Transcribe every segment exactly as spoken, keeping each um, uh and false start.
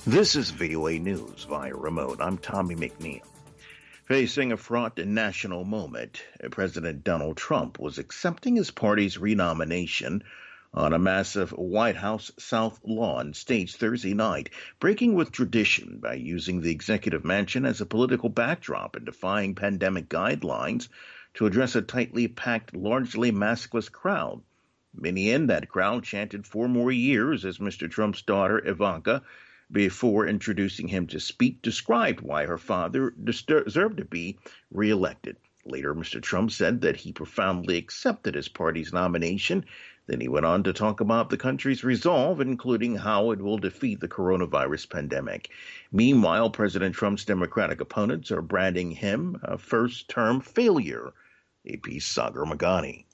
This is V O A News via remote. I'm Tommy McNeil. Facing a fraught national moment, President Donald Trump was accepting his party's renomination on a massive White House South Lawn stage Thursday night, breaking with tradition by using the executive mansion as a political backdrop and defying pandemic guidelines to address a tightly packed, largely maskless crowd. Many in that crowd chanted four more years as Mister Trump's daughter, Ivanka, before introducing him to speak, described why her father deserved to be reelected. Later, Mister Trump said that he profoundly accepted his party's nomination. Then he went on to talk about the country's resolve, including how it will defeat the coronavirus pandemic. Meanwhile, President Trump's Democratic opponents are branding him a first-term failure. A P's Sagar Magani.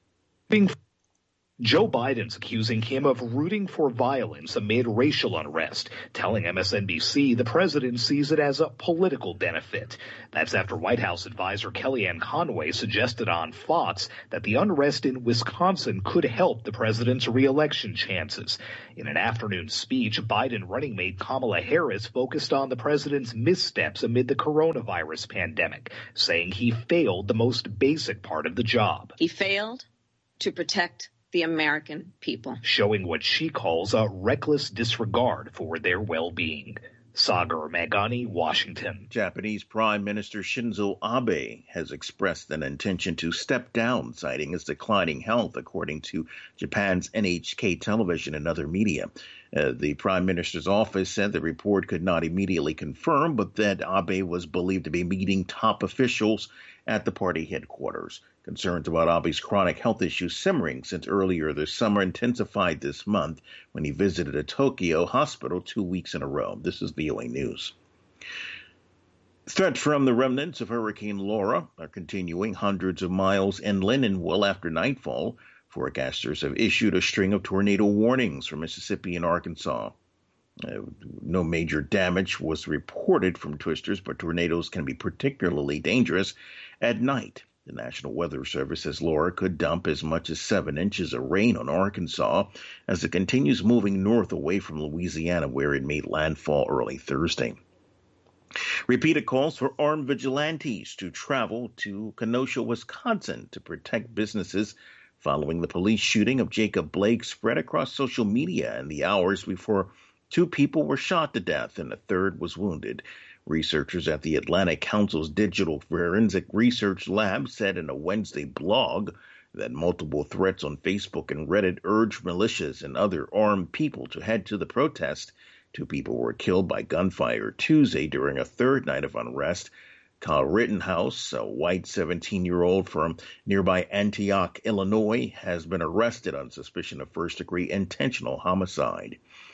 Joe Biden's accusing him of rooting for violence amid racial unrest, telling M S N B C the president sees it as a political benefit. That's after White House advisor Kellyanne Conway suggested on Fox that the unrest in Wisconsin could help the president's reelection chances. In an afternoon speech, Biden running mate Kamala Harris focused on the president's missteps amid the coronavirus pandemic, saying he failed the most basic part of the job. He failed to protect the American people, showing what she calls a reckless disregard for their well-being. Sagar Magani, Washington. Japanese Prime Minister Shinzo Abe has expressed an intention to step down, citing his declining health, according to Japan's N H K television and other media. Uh, the Prime Minister's office said the report could not immediately confirm, but that Abe was believed to be meeting top officials at the party headquarters. Concerns about Abe's chronic health issues simmering since earlier this summer intensified this month when he visited a Tokyo hospital two weeks in a row. This is V O A News. Threats from the remnants of Hurricane Laura are continuing hundreds of miles inland and well after nightfall. Forecasters have issued a string of tornado warnings for Mississippi and Arkansas. Uh, no major damage was reported from twisters, but tornadoes can be particularly dangerous at night. The National Weather Service says Laura could dump as much as seven inches of rain on Arkansas as it continues moving north away from Louisiana, where it made landfall early Thursday. Repeated calls for armed vigilantes to travel to Kenosha, Wisconsin to protect businesses following the police shooting of Jacob Blake spread across social media in the hours before two people were shot to death and a third was wounded. Researchers at the Atlantic Council's Digital Forensic Research Lab said in a Wednesday blog that multiple threats on Facebook and Reddit urged militias and other armed people to head to the protest. Two people were killed by gunfire Tuesday during a third night of unrest. Kyle Rittenhouse, a white seventeen-year-old from nearby Antioch, Illinois, has been arrested on suspicion of first-degree intentional homicide.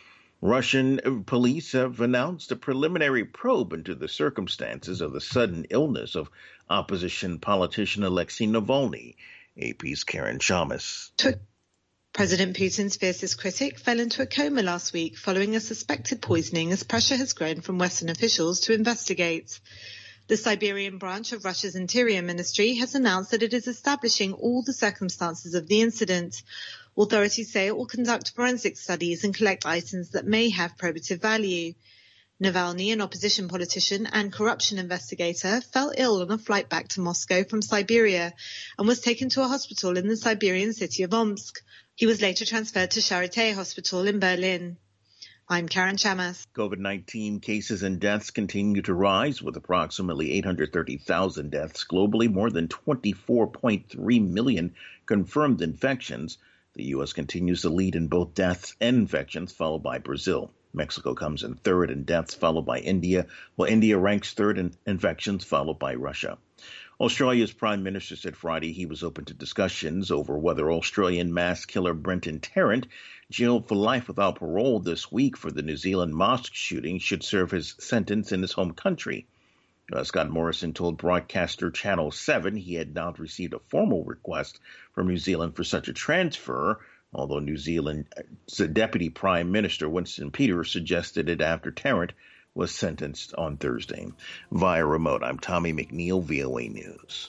Russian police have announced a preliminary probe into the circumstances of the sudden illness of opposition politician Alexei Navalny. A P's Karen Shamas. President Putin's fiercest critic fell into a coma last week following a suspected poisoning as pressure has grown from Western officials to investigate. The Siberian branch of Russia's Interior Ministry has announced that it is establishing all the circumstances of the incident. Authorities say it will conduct forensic studies and collect items that may have probative value. Navalny, an opposition politician and corruption investigator, fell ill on a flight back to Moscow from Siberia and was taken to a hospital in the Siberian city of Omsk. He was later transferred to Charité Hospital in Berlin. I'm Karen Chamas. COVID nineteen cases and deaths continue to rise, with approximately eight hundred thirty thousand deaths globally, more than twenty-four point three million confirmed infections. The U S continues to lead in both deaths and infections, followed by Brazil. Mexico comes in third in deaths, followed by India, while India ranks third in infections, followed by Russia. Australia's Prime Minister said Friday he was open to discussions over whether Australian mass killer Brenton Tarrant, jailed for life without parole this week for the New Zealand mosque shooting, should serve his sentence in his home country. Uh, Scott Morrison told broadcaster Channel seven he had not received a formal request from New Zealand for such a transfer, although New Zealand's Deputy Prime Minister Winston Peters suggested it after Tarrant was sentenced on Thursday. Via remote, I'm Tommy McNeil, V O A News.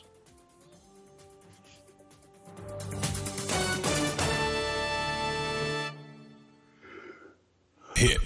Hit.